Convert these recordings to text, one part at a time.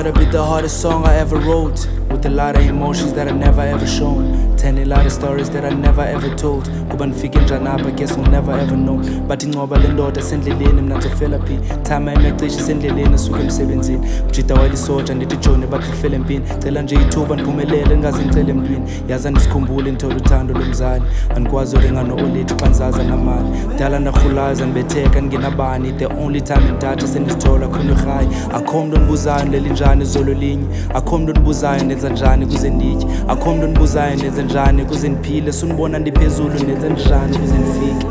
gotta be the hardest song I ever wrote, with a lot of emotions that I never ever shown, telling a lot of stories that I never ever told. Kuba nifike njani apha, guess we'll never ever know. But incoba le ndoda sendleleni, mina ngizofela phi. Time imecishe sendleleni asuke emsebenzini. Mjida walisoja ndithi joni bathi ufele empini. Cela nje ithuba ndiphumelele ngaze ngicele emntwini. Yaza ndisikhumbule ngithole uthando lomzali. Andikwazi uringa no-olithi xa ndizaza namali. Kudala ndarhulaza ndibetheka ndingenabani. The only time ndatha sendizithola khona irhayi. Akho mntu ondibuzayo ndileli njani izolo linye. Akho mntu ondibuzayo ndenza njani kuze nditye. Akho mntu ondibuzayo ndenza njani kuze ndiphile. Sunibona ndiphezulu ndenza njani kuze ndifike.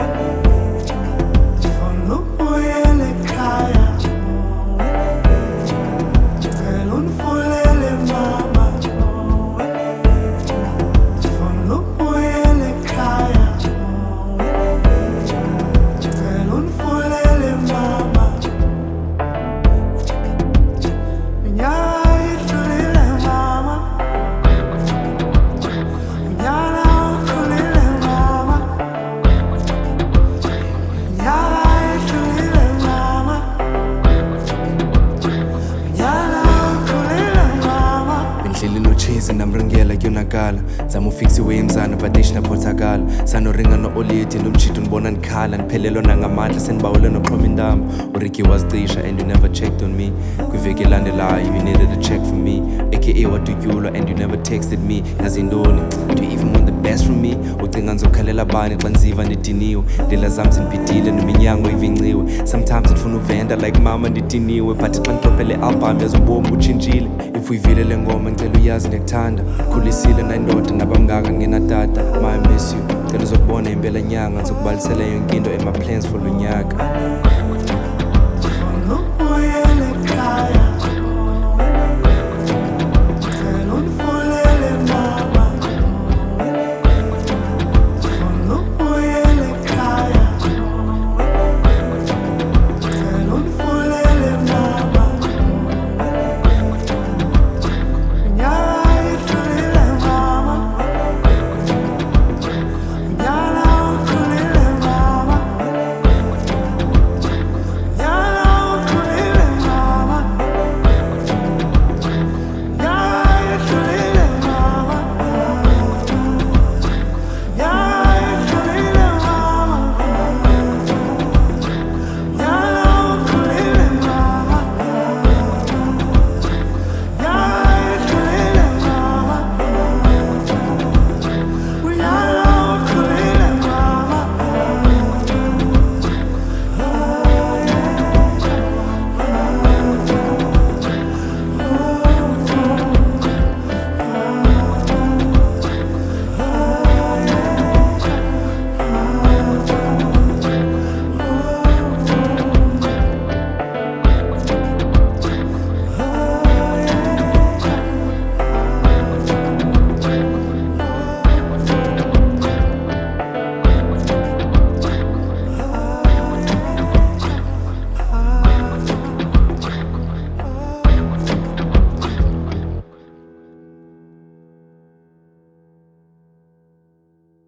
Namringela kuyonakala zama ufixiwe emzana badishi naphothakala sanoringa no-olithi nomjito ndibona ndikhala ndiphelelwa nangamandla sendibawele noxhoma indama uRicky wazicisha and you never checked on me kwiveki elandelayo you needed a check from me aka wadutyulwa and you never texted me yazintoni do you even want the best from me ucinga ndizokhalela bani xa ndiziva ndidiniwe ndlela zam zindibhidile neminyango ivinciwe sometimes ndifuna uvenda like mama ndidiniwe but xa ndidrophele album yazobomi butshintshile if uyivile le ngoma ngicela uyazi ndikuthanda khulisile nayindoda nabamngaka ngenatata my miss you cela uzokubona impela nyanga ngizokubalisela yonke into ema plans for lo nyaka